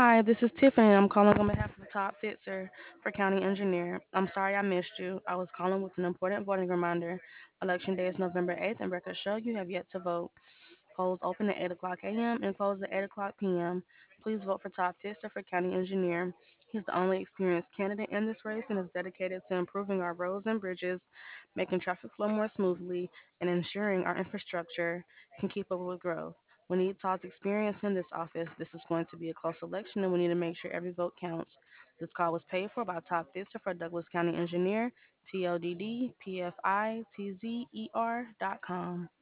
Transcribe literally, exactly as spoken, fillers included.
Hi, this is Tiffany. I'm calling on behalf of Todd Fitzer for County Engineer. I'm sorry I missed you. I was calling with an important voting reminder. Election day is November eighth, and records show you have yet to vote. Polls open at eight o'clock a m and close at eight o'clock p m. Please vote for Todd Fitzer for County Engineer. He's the only experienced candidate in this race and is dedicated to improving our roads and bridges, making traffic flow more smoothly, and ensuring our infrastructure can keep up with growth. We need Todd's experience in this office. This is going to be a close election, and we need to make sure every vote counts. This call was paid for by Todd Fitzer for Douglas County Engineer, T O D D P F I T Z E R dot com.